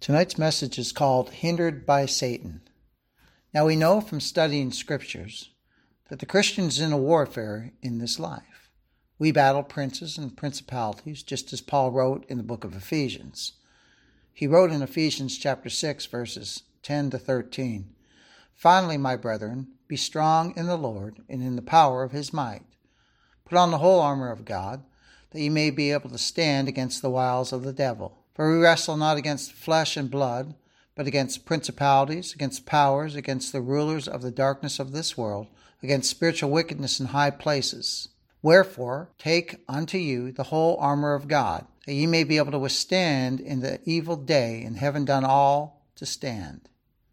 Tonight's message is called Hindered by Satan. Now we know from studying scriptures that the Christian is in a warfare in this life. We battle princes and principalities, just as Paul wrote in the book of Ephesians. He wrote in Ephesians chapter 6, verses 10 to 13, "Finally, my brethren, be strong in the Lord and in the power of his might. Put on the whole armor of God, that ye may be able to stand against the wiles of the devil. For we wrestle not against flesh and blood, but against principalities, against powers, against the rulers of the darkness of this world, against spiritual wickedness in high places. Wherefore, take unto you the whole armor of God, that ye may be able to withstand in the evil day, and having done all, to stand."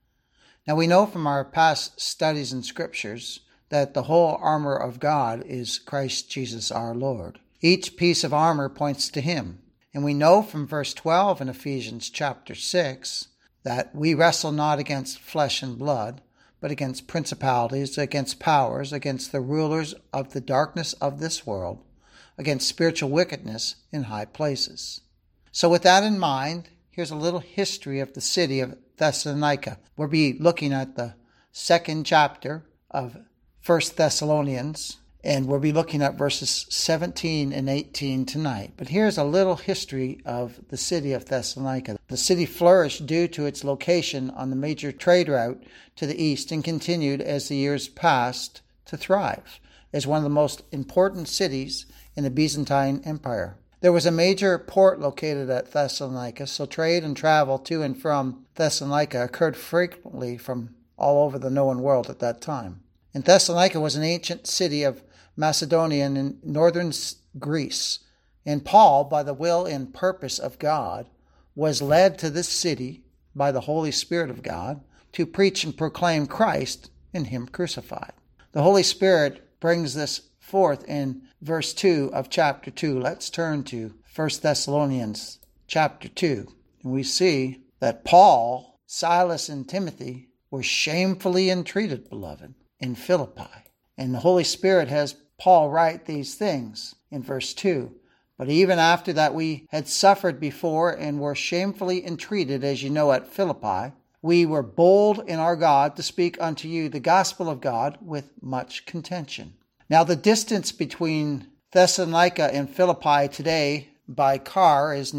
Now we know from our past studies in scriptures that the whole armor of God is Christ Jesus our Lord. Each piece of armor points to him. And we know from verse 12 in Ephesians chapter 6 that we wrestle not against flesh and blood, but against principalities, against powers, against the rulers of the darkness of this world, against spiritual wickedness in high places. So with that in mind, here's a little history of the city of Thessalonica. We'll be looking at the second chapter of 1 Thessalonians, and we'll be looking at verses 17 and 18 tonight. But here's a little history of the city of Thessalonica. The city flourished due to its location on the major trade route to the east and continued as the years passed to thrive as one of the most important cities in the Byzantine Empire. There was a major port located at Thessalonica, so trade and travel to and from Thessalonica occurred frequently from all over the known world at that time. And Thessalonica was an ancient city of Macedonia in northern Greece. And Paul, by the will and purpose of God, was led to this city by the Holy Spirit of God to preach and proclaim Christ and him crucified. The Holy Spirit brings this forth in verse 2 of chapter 2. Let's turn to 1 Thessalonians chapter 2. And we see that Paul, Silas, and Timothy were shamefully entreated, beloved, in Philippi. And the Holy Spirit has Paul write these things in verse 2. "But even after that we had suffered before and were shamefully entreated, as you know, at Philippi, we were bold in our God to speak unto you the gospel of God with much contention." Now the distance between Thessalonica and Philippi today by car is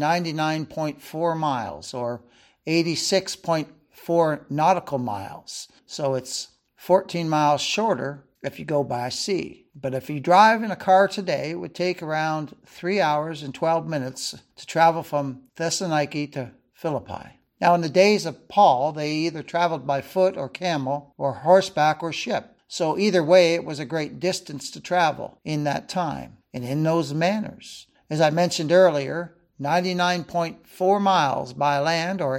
99.4 miles or 86.4 nautical miles. So it's 14 miles shorter if you go by sea. But if you drive in a car today, it would take around 3 hours and 12 minutes to travel from Thessaloniki to Philippi. Now in the days of Paul, they either traveled by foot or camel or horseback or ship. So either way, it was a great distance to travel in that time and in those manners. As I mentioned earlier, 99.4 miles by land or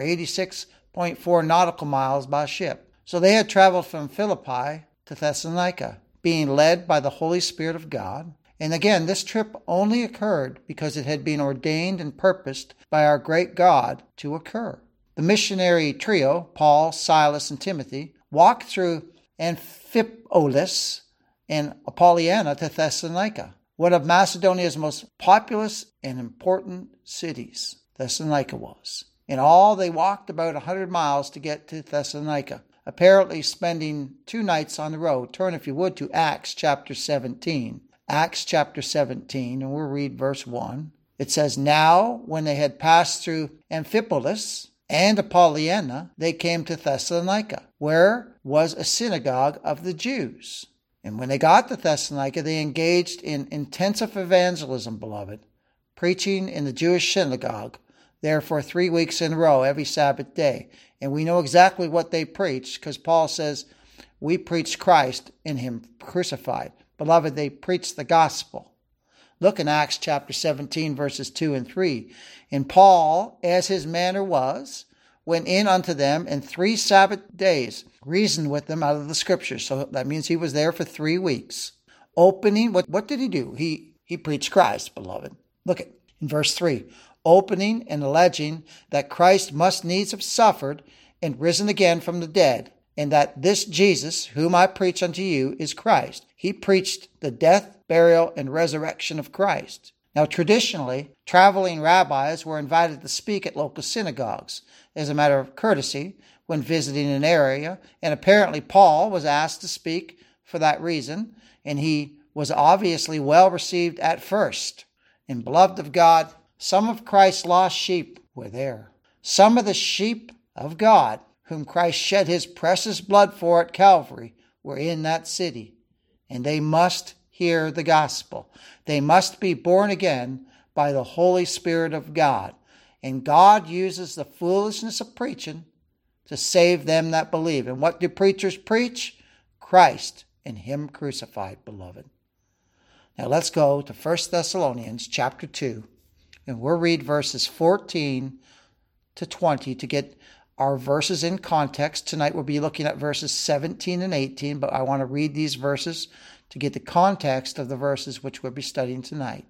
86.4 nautical miles by ship. So they had traveled from Philippi to Thessalonica, being led by the Holy Spirit of God. And again, this trip only occurred because it had been ordained and purposed by our great God to occur. The missionary trio, Paul, Silas, and Timothy, walked through Amphipolis and Apollonia to Thessalonica, one of Macedonia's most populous and important cities. Thessalonica was. In all, they walked about 100 miles to get to Thessalonica, apparently spending 2 nights on the road. Turn, if you would, to Acts chapter 17. Acts chapter 17, and we'll read verse 1. It says, "Now, when they had passed through Amphipolis and Apollonia, they came to Thessalonica, where was a synagogue of the Jews. And when they got to Thessalonica, they engaged in intensive evangelism, beloved, preaching in the Jewish synagogue there for 3 weeks in a row, every Sabbath day." And we know exactly what they preached because Paul says, we preach Christ in him crucified. Beloved, they preached the gospel. Look in Acts chapter 17, verses 2 and 3. "And Paul, as his manner was, went in unto them in 3 Sabbath days, reasoned with them out of the scriptures." So that means he was there for 3 weeks. Opening, what did he do? He preached Christ, beloved. Look at in verse 3. "Opening and alleging that Christ must needs have suffered and risen again from the dead, and that this Jesus, whom I preach unto you, is Christ." He preached the death, burial, and resurrection of Christ. Now, traditionally, traveling rabbis were invited to speak at local synagogues as a matter of courtesy when visiting an area, and apparently Paul was asked to speak for that reason, and he was obviously well received at first. And beloved of God, some of Christ's lost sheep were there. Some of the sheep of God, whom Christ shed his precious blood for at Calvary, were in that city, and they must hear the gospel. They must be born again by the Holy Spirit of God. And God uses the foolishness of preaching to save them that believe. And what do preachers preach? Christ and him crucified, beloved. Now let's go to 1 Thessalonians chapter 2, and we'll read verses 14 to 20 to get our verses in context. Tonight we'll be looking at verses 17 and 18, but I want to read these verses to get the context of the verses which we'll be studying tonight.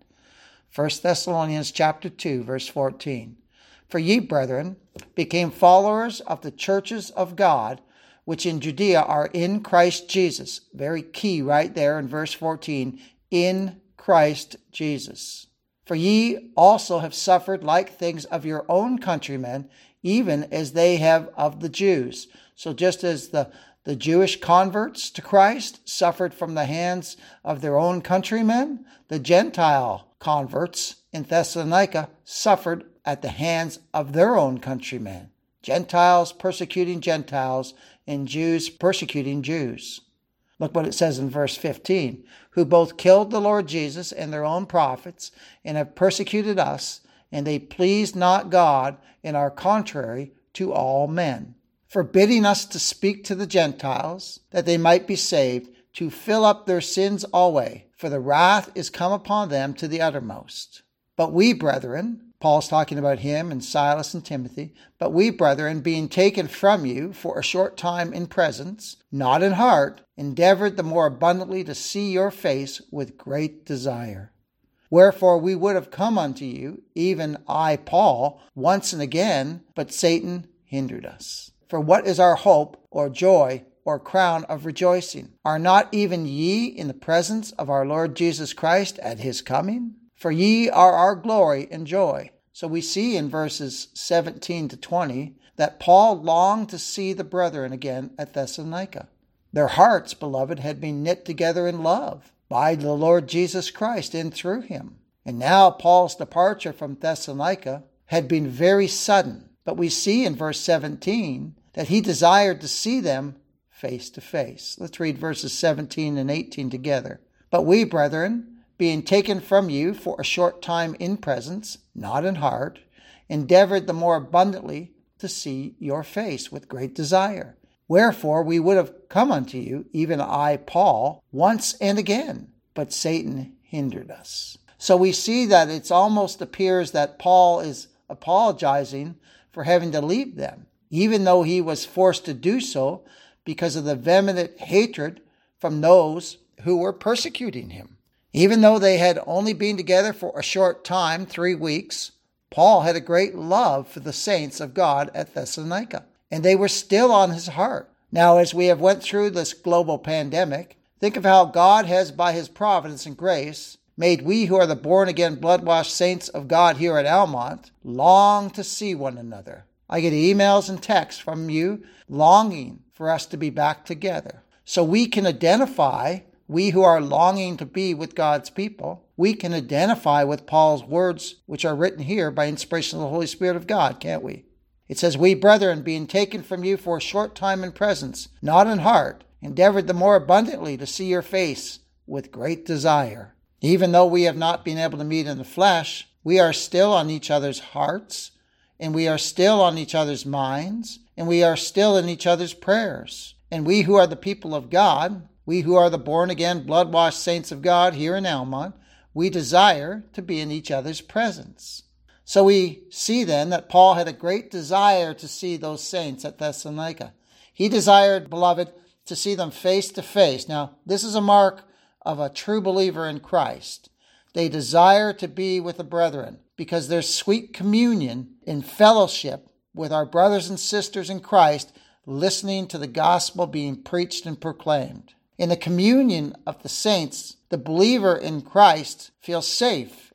1 Thessalonians chapter 2, verse 14. For ye, brethren, became followers of the churches of God, which in Judea are in Christ Jesus. Very key right there in verse 14, in Christ Jesus. For ye also have suffered like things of your own countrymen, even as they have of the Jews. So just as the Jewish converts to Christ suffered from the hands of their own countrymen, the Gentile converts in Thessalonica suffered at the hands of their own countrymen. Gentiles persecuting Gentiles and Jews persecuting Jews. Look what it says in verse 15. Who both killed the Lord Jesus and their own prophets, and have persecuted us, and they pleased not God, and are contrary to all men, forbidding us to speak to the Gentiles, that they might be saved, to fill up their sins alway, for the wrath is come upon them to the uttermost. But we, brethren, Paul's talking about him and Silas and Timothy, but we, brethren, being taken from you for a short time in presence, not in heart, endeavored the more abundantly to see your face with great desire. Wherefore we would have come unto you, even I, Paul, once and again, but Satan hindered us. For what is our hope, or joy, or crown of rejoicing? Are not even ye in the presence of our Lord Jesus Christ at his coming? For ye are our glory and joy. So we see in verses 17 to 20 that Paul longed to see the brethren again at Thessalonica. Their hearts, beloved, had been knit together in love by the Lord Jesus Christ and through him. And now Paul's departure from Thessalonica had been very sudden. But we see in verse 17 that he desired to see them face to face. Let's read verses 17 and 18 together. But we, brethren, being taken from you for a short time in presence, not in heart, endeavored the more abundantly to see your face with great desire. Wherefore we would have come unto you, even I, Paul, once and again, but Satan hindered us. So we see that it almost appears that Paul is apologizing for having to leave them, even though he was forced to do so because of the vehement hatred from those who were persecuting him. Even though they had only been together for a short time, 3 weeks, Paul had a great love for the saints of God at Thessalonica, and they were still on his heart. Now, as we have went through this global pandemic, think of how God has, by his providence and grace, made we who are the born-again, blood-washed saints of God here at Almont long to see one another. I get emails and texts from you longing for us to be back together. So we can identify, we who are longing to be with God's people, we can identify with Paul's words, which are written here by inspiration of the Holy Spirit of God, can't we? It says, we, brethren, being taken from you for a short time in presence, not in heart, endeavored the more abundantly to see your face with great desire. Even though we have not been able to meet in the flesh, we are still on each other's hearts, and we are still on each other's minds, and we are still in each other's prayers. And we who are the people of God, we who are the born-again, blood-washed saints of God here in Almont, we desire to be in each other's presence. So we see then that Paul had a great desire to see those saints at Thessalonica. He desired, beloved, to see them face to face. Now, this is a mark of a true believer in Christ. They desire to be with the brethren because there's sweet communion in fellowship with our brothers and sisters in Christ, listening to the gospel being preached and proclaimed. In the communion of the saints, the believer in Christ feels safe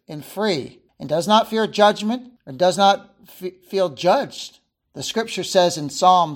and free, and does not fear judgment, or does not feel judged. The scripture says in Psalm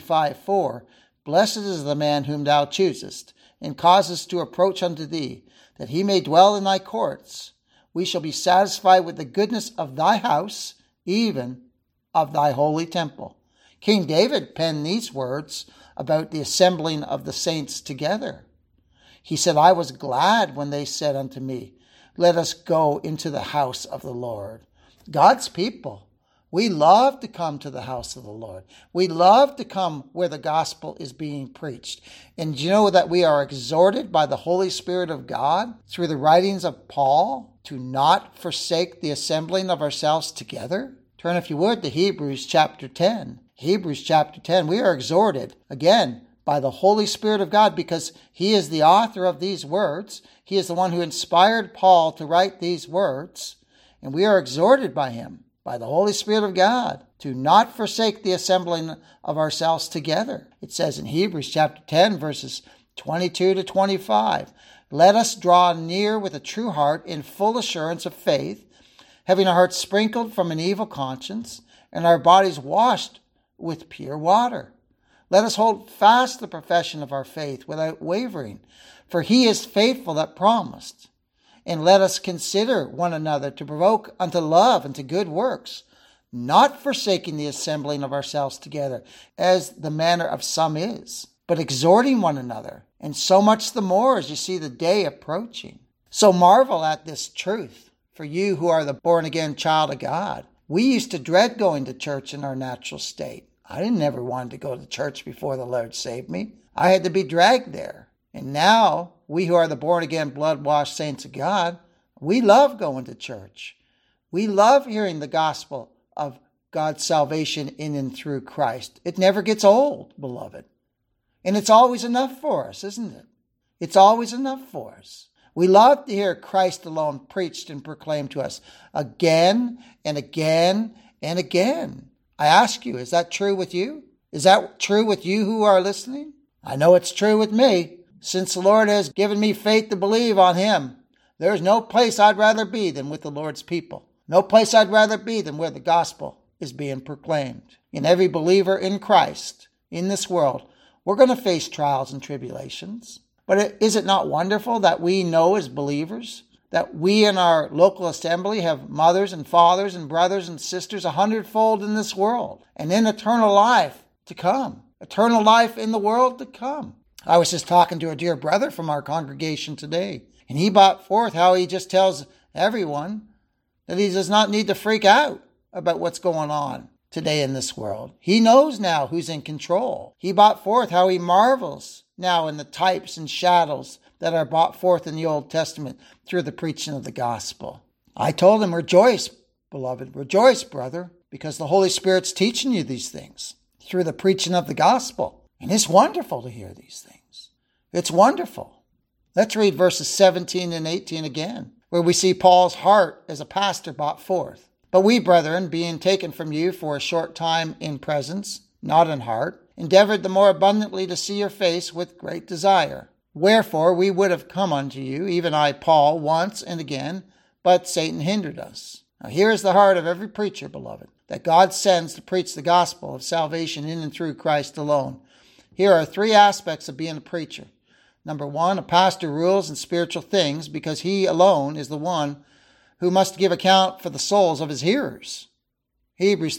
65:4, Blessed is the man whom thou choosest, and causest to approach unto thee, that he may dwell in thy courts. We shall be satisfied with the goodness of thy house, even of thy holy temple. King David penned these words about the assembling of the saints together. He said, I was glad when they said unto me, Let us go into the house of the Lord. God's people, we love to come to the house of the Lord. We love to come where the gospel is being preached. And you know that we are exhorted by the Holy Spirit of God through the writings of Paul to not forsake the assembling of ourselves together? Turn, if you would, to Hebrews chapter 10. Hebrews chapter 10, we are exhorted, again, by the Holy Spirit of God, because he is the author of these words. He is the one who inspired Paul to write these words. And we are exhorted by him, by the Holy Spirit of God, to not forsake the assembling of ourselves together. It says in Hebrews chapter 10, verses 22 to 25, Let us draw near with a true heart in full assurance of faith, having our hearts sprinkled from an evil conscience, and our bodies washed with pure water. Let us hold fast the profession of our faith without wavering, for he is faithful that promised. And let us consider one another to provoke unto love and to good works, not forsaking the assembling of ourselves together, as the manner of some is, but exhorting one another, and so much the more as you see the day approaching. So marvel at this truth, for you who are the born-again child of God. We used to dread going to church in our natural state. I didn't ever want to go to church before the Lord saved me. I had to be dragged there. And now, we who are the born-again, blood-washed saints of God, we love going to church. We love hearing the gospel of God's salvation in and through Christ. It never gets old, beloved. And it's always enough for us, isn't it? It's always enough for us. We love to hear Christ alone preached and proclaimed to us again and again and again. I ask you, is that true with you? Is that true with you who are listening? I know it's true with me. Since the Lord has given me faith to believe on him, there's no place I'd rather be than with the Lord's people. No place I'd rather be than where the gospel is being proclaimed. And every believer in Christ in this world, we're going to face trials and tribulations. But is it not wonderful that we know as believers that we in our local assembly have mothers and fathers and brothers and sisters 100-fold in this world and in eternal life to come, eternal life in the world to come? I was just talking to a dear brother from our congregation today, and he brought forth how he just tells everyone that he does not need to freak out about what's going on today in this world. He knows now who's in control. He brought forth how he marvels now in the types and shadows that are brought forth in the Old Testament through the preaching of the gospel. I told him, rejoice, beloved, rejoice, brother, because the Holy Spirit's teaching you these things through the preaching of the gospel. And it's wonderful to hear these things. It's wonderful. Let's read verses 17 and 18 again, where we see Paul's heart as a pastor brought forth. But we, brethren, being taken from you for a short time in presence, not in heart, endeavored the more abundantly to see your face with great desire. Wherefore we would have come unto you, even I, Paul, once and again, but Satan hindered us. Now here is the heart of every preacher, beloved, that God sends to preach the gospel of salvation in and through Christ alone. Here are three aspects of being a preacher. Number one, a pastor rules in spiritual things because he alone is the one who must give account for the souls of his hearers. Hebrews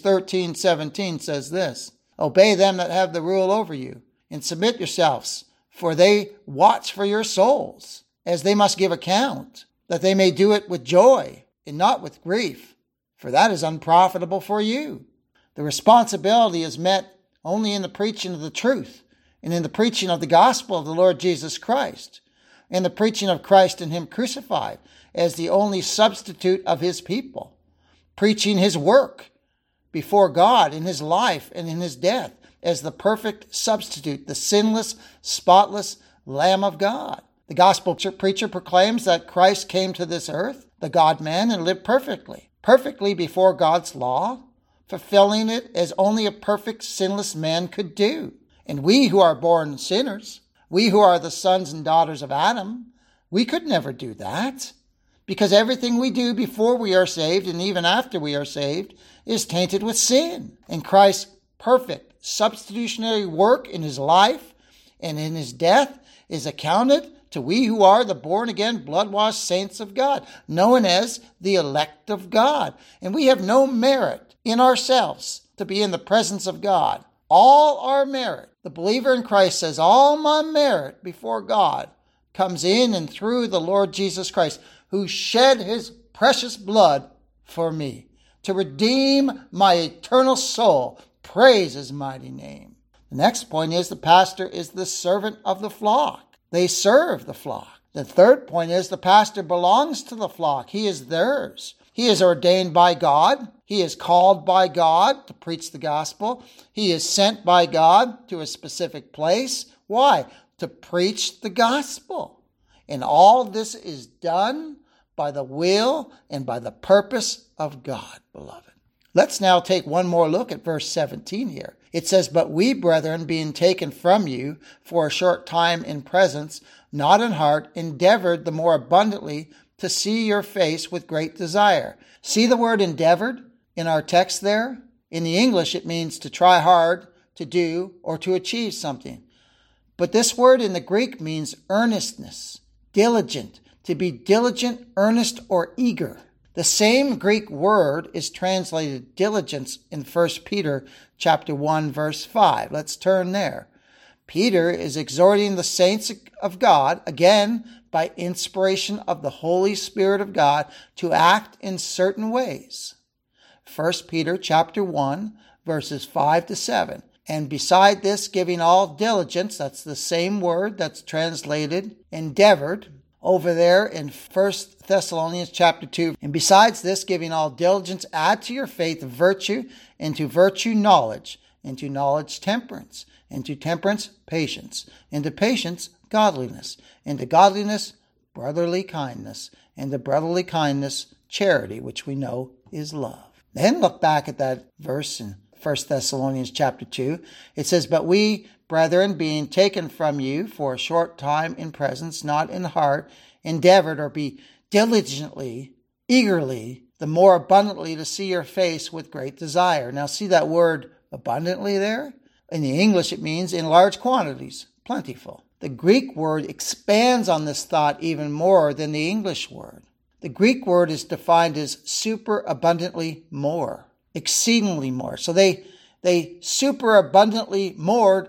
13:17 says this, Obey them that have the rule over you, and submit yourselves, for they watch for your souls, as they must give account, that they may do it with joy and not with grief, for that is unprofitable for you. The responsibility is met only in the preaching of the truth, and in the preaching of the gospel of the Lord Jesus Christ, and the preaching of Christ and him crucified as the only substitute of his people, preaching his work before God in his life and in his death as the perfect substitute, the sinless, spotless Lamb of God. The gospel preacher proclaims that Christ came to this earth, the God-man, and lived perfectly before God's law, fulfilling it as only a perfect, sinless man could do. And we who are born sinners, we who are the sons and daughters of Adam, we could never do that. because everything we do before we are saved and even after we are saved is tainted with sin. And Christ's perfect substitutionary work in his life and in his death is accounted to we who are the born-again, blood-washed saints of God, known as the elect of God. And we have no merit in ourselves to be in the presence of God. All our merit, the believer in Christ says, all my merit before God comes in and through the Lord Jesus Christ, who shed his precious blood for me to redeem my eternal soul. Praise his mighty name. The next point is the pastor is the servant of the flock. They serve the flock. The third point is the pastor belongs to the flock. He is theirs. He is ordained by God. He is called by God to preach the gospel. He is sent by God to a specific place. Why? To preach the gospel. And all this is done by the will and by the purpose of God, beloved. Let's now take one more look at verse 17 here. It says, but we, brethren, being taken from you for a short time in presence, not in heart, endeavored the more abundantly to see your face with great desire. See the word endeavored in our text there? In the English, it means to try hard, to do, or to achieve something. But this word in the Greek means earnestness, diligent, to be diligent, earnest, or eager. The same Greek word is translated diligence in 1 Peter chapter 1, verse 5. Let's turn there. Peter is exhorting the saints of God, again, by inspiration of the Holy Spirit of God, to act in certain ways. 1 Peter chapter 1, verses 5 to 7. And beside this, giving all diligence, that's the same word that's translated endeavored, over there in 1 Thessalonians chapter 2. And besides this, giving all diligence, add to your faith virtue, and to virtue knowledge, and to knowledge temperance, and to temperance patience, and to patience godliness, and to godliness brotherly kindness, and to brotherly kindness charity, which we know is love. Then look back at that verse in 1 Thessalonians chapter 2. It says, but we, brethren, being taken from you for a short time in presence, not in heart, endeavored or be diligently, eagerly, the more abundantly to see your face with great desire. Now see that word abundantly there? In the English it means in large quantities, plentiful. The Greek word expands on this thought even more than the English word. The Greek word is defined as super abundantly more, exceedingly more. So they super abundantly more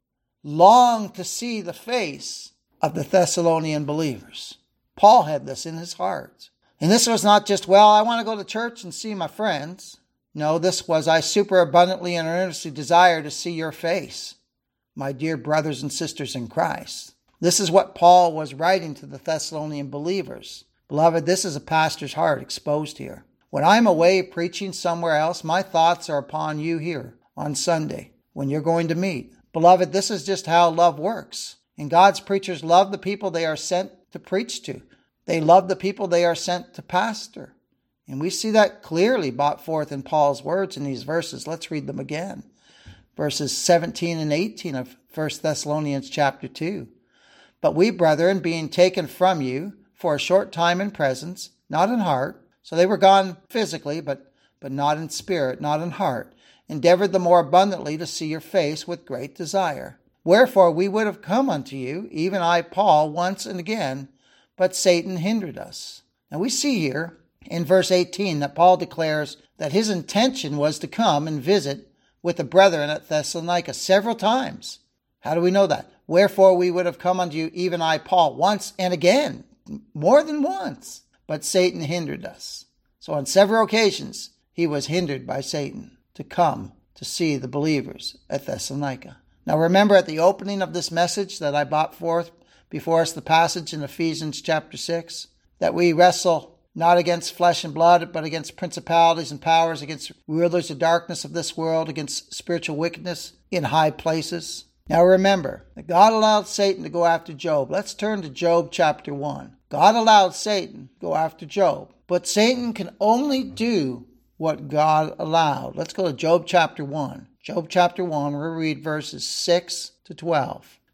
long to see the face of the Thessalonian believers. Paul had this in his heart. And this was not just, well, I want to go to church and see my friends. No, this was, I super abundantly and earnestly desire to see your face, my dear brothers and sisters in Christ. This is what Paul was writing to the Thessalonian believers. Beloved, this is a pastor's heart exposed here. When I'm away preaching somewhere else, my thoughts are upon you here on Sunday when you're going to meet. Beloved, this is just how love works. And God's preachers love the people they are sent to preach to. They love the people they are sent to pastor. And we see that clearly brought forth in Paul's words in these verses. Let's read them again. Verses 17 and 18 of 1 Thessalonians chapter 2. But we, brethren, being taken from you for a short time in presence, not in heart. So they were gone physically, but not in spirit, not in heart. Endeavored the more abundantly to see your face with great desire. Wherefore we would have come unto you, even I, Paul, once and again, but Satan hindered us. Now we see here in verse 18 that Paul declares that his intention was to come and visit with the brethren at Thessalonica several times. How do we know that? Wherefore we would have come unto you, even I, Paul, once and again, more than once, but Satan hindered us. So on several occasions, he was hindered by Satan to come to see the believers at Thessalonica. Now remember at the opening of this message that I brought forth before us the passage in Ephesians chapter 6, that we wrestle not against flesh and blood, but against principalities and powers, against rulers of darkness of this world, against spiritual wickedness in high places. Now remember that God allowed Satan to go after Job. Let's turn to Job chapter 1. God allowed Satan to go after Job, but Satan can only do what God allowed. Let's go to Job chapter 1. Job chapter 1, we'll read verses 6 to 12.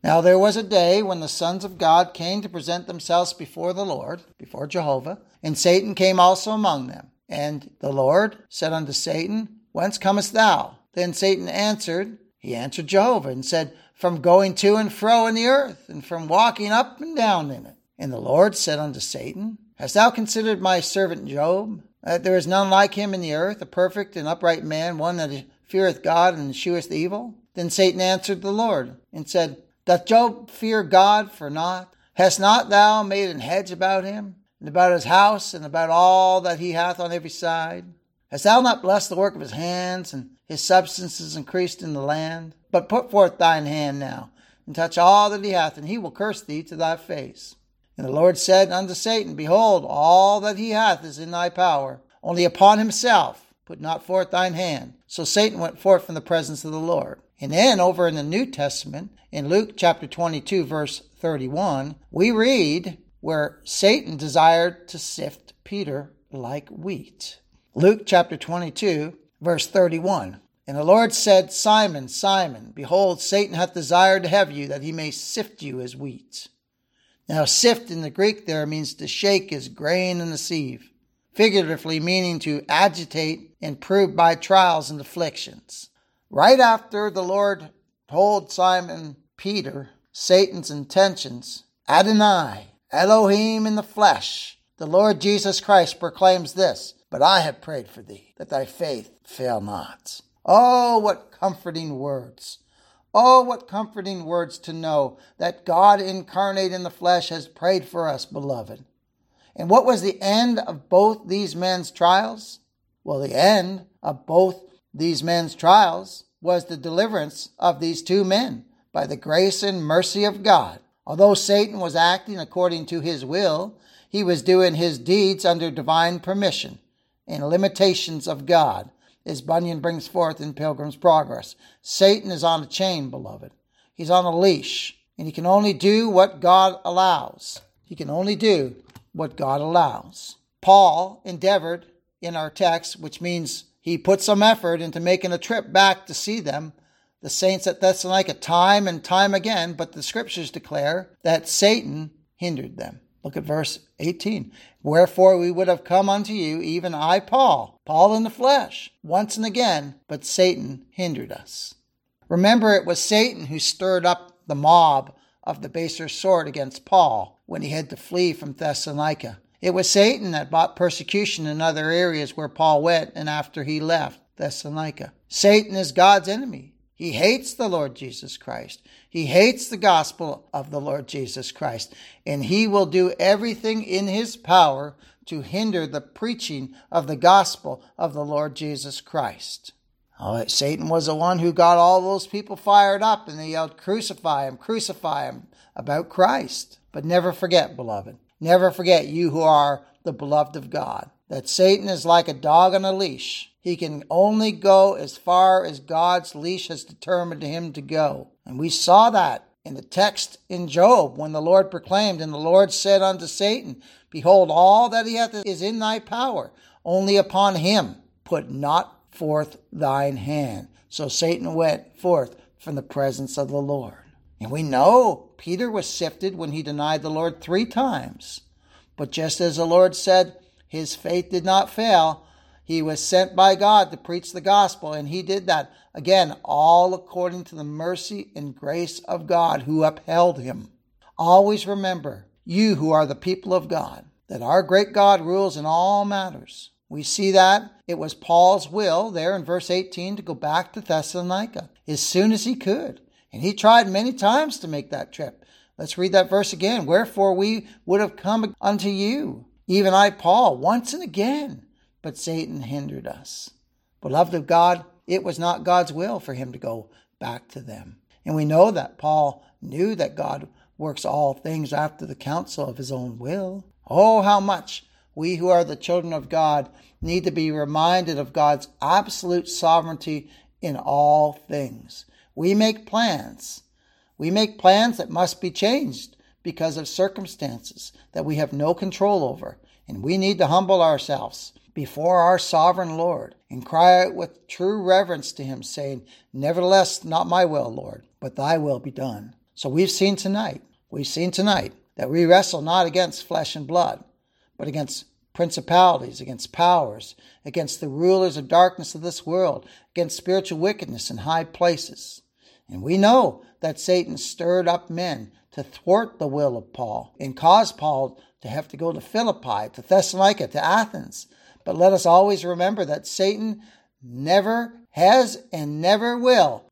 Now there was a day when the sons of God came to present themselves before the Lord, before Jehovah, and Satan came also among them. And the Lord said unto Satan, Whence comest thou? Then Satan answered Jehovah, and said, From going to and fro in the earth, and from walking up and down in it. And the Lord said unto Satan, Hast thou considered my servant Job, that there is none like him in the earth, a perfect and upright man, one that feareth God and escheweth evil? Then Satan answered the Lord, and said, Doth Job fear God for naught? Hast not thou made an hedge about him, and about his house, and about all that he hath on every side? Hast thou not blessed the work of his hands, and his substance is increased in the land? But put forth thine hand now, and touch all that he hath, and he will curse thee to thy face. And the Lord said unto Satan, Behold, all that he hath is in thy power, only upon himself put not forth thine hand. So Satan went forth from the presence of the Lord. And then over in the New Testament, in Luke chapter 22, verse 31, we read where Satan desired to sift Peter like wheat. Luke chapter 22, verse 31. And the Lord said, Simon, Simon, behold, Satan hath desired to have you, that he may sift you as wheat. Now, sift in the Greek there means to shake as grain in a sieve, figuratively meaning to agitate and prove by trials and afflictions. Right after the Lord told Simon Peter Satan's intentions, Adonai, Elohim in the flesh, the Lord Jesus Christ proclaims this, But I have prayed for thee, that thy faith fail not. Oh, what comforting words. Oh, what comforting words to know that God incarnate in the flesh has prayed for us, beloved. And what was the end of both these men's trials? Well, the end of both these men's trials was the deliverance of these two men by the grace and mercy of God. Although Satan was acting according to his will, he was doing his deeds under divine permission and limitations of God, as Bunyan brings forth in Pilgrim's Progress. Satan is on a chain, beloved. He's on a leash, and he can only do what God allows. He can only do what God allows. Paul endeavored in our text, which means he put some effort into making a trip back to see them, the saints at Thessalonica, time and time again, but the scriptures declare that Satan hindered them. Look at verse 18. Wherefore we would have come unto you, even I, Paul in the flesh, once and again, but Satan hindered us. Remember, it was Satan who stirred up the mob of the baser sort against Paul when he had to flee from Thessalonica. It was Satan that brought persecution in other areas where Paul went and after he left Thessalonica. Satan is God's enemy. He hates the Lord Jesus Christ. He hates the gospel of the Lord Jesus Christ. And he will do everything in his power to hinder the preaching of the gospel of the Lord Jesus Christ. Satan was the one who got all those people fired up, and they yelled, crucify him, about Christ. But never forget, beloved, never forget, you who are the beloved of God, that Satan is like a dog on a leash. He can only go as far as God's leash has determined him to go. And we saw that in the text in Job when the Lord proclaimed, And the Lord said unto Satan, Behold, all that he hath is in thy power. Only upon him put not forth thine hand. So Satan went forth from the presence of the Lord. And we know Peter was sifted when he denied the Lord 3 times. But just as the Lord said, his faith did not fail. He was sent by God to preach the gospel, and he did that. Again, all according to the mercy and grace of God who upheld him. Always remember, you who are the people of God, that our great God rules in all matters. We see that it was Paul's will there in verse 18 to go back to Thessalonica as soon as he could. And he tried many times to make that trip. Let's read that verse again. Wherefore we would have come unto you, even I, Paul, once and again. But Satan hindered us. Beloved of God, it was not God's will for him to go back to them. And we know that Paul knew that God works all things after the counsel of his own will. Oh, how much we who are the children of God need to be reminded of God's absolute sovereignty in all things. We make plans. We make plans that must be changed because of circumstances that we have no control over. And we need to humble ourselves before our sovereign Lord and cry out with true reverence to him, saying, Nevertheless, not my will, Lord, but thy will be done. So we've seen tonight that we wrestle not against flesh and blood, but against principalities, against powers, against the rulers of darkness of this world, against spiritual wickedness in high places. And we know that Satan stirred up men to thwart the will of Paul and caused Paul to have to go to Philippi, to Thessalonica, to Athens. But let us always remember that Satan never has and never will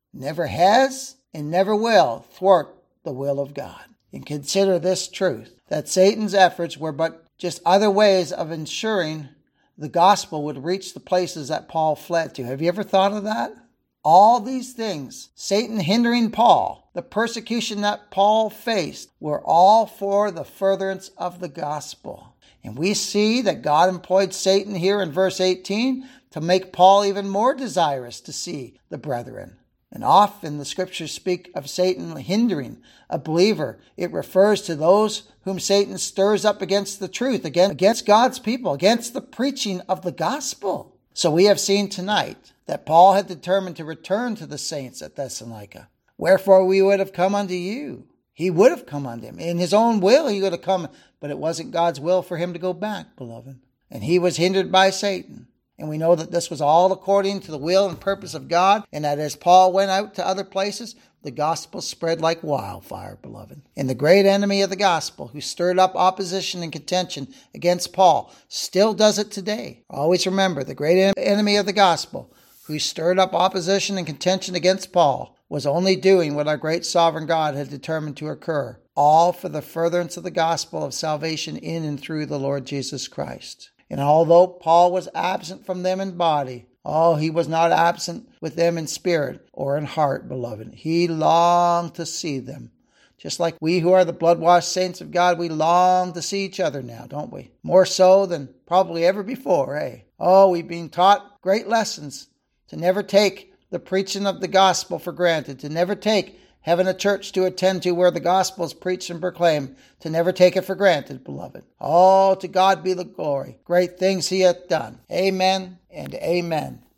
thwart the will of God. And consider this truth, that Satan's efforts were but just other ways of ensuring the gospel would reach the places that Paul fled to. Have you ever thought of that? All these things, Satan hindering Paul, the persecution that Paul faced, were all for the furtherance of the gospel. And we see that God employed Satan here in verse 18 to make Paul even more desirous to see the brethren. And often the scriptures speak of Satan hindering a believer. It refers to those whom Satan stirs up against the truth, against God's people, against the preaching of the gospel. So we have seen tonight that Paul had determined to return to the saints at Thessalonica. Wherefore we would have come unto you. He would have come unto him. In his own will he would have come, but it wasn't God's will for him to go back, beloved. And he was hindered by Satan. And we know that this was all according to the will and purpose of God, and that as Paul went out to other places, the gospel spread like wildfire, beloved. And the great enemy of the gospel, who stirred up opposition and contention against Paul, still does it today. Always remember, the great enemy of the gospel, who stirred up opposition and contention against Paul, was only doing what our great sovereign God had determined to occur, all for the furtherance of the gospel of salvation in and through the Lord Jesus Christ. And although Paul was absent from them in body, he was not absent with them in spirit or in heart, beloved. He longed to see them. Just like we who are the blood-washed saints of God, we long to see each other now, don't we? More so than probably ever before, eh? We've been taught great lessons to never take the preaching of the gospel for granted, to never take having a church to attend to where the gospel is preached and proclaimed, to never take it for granted, beloved. To God be the glory. Great things he hath done. Amen and amen.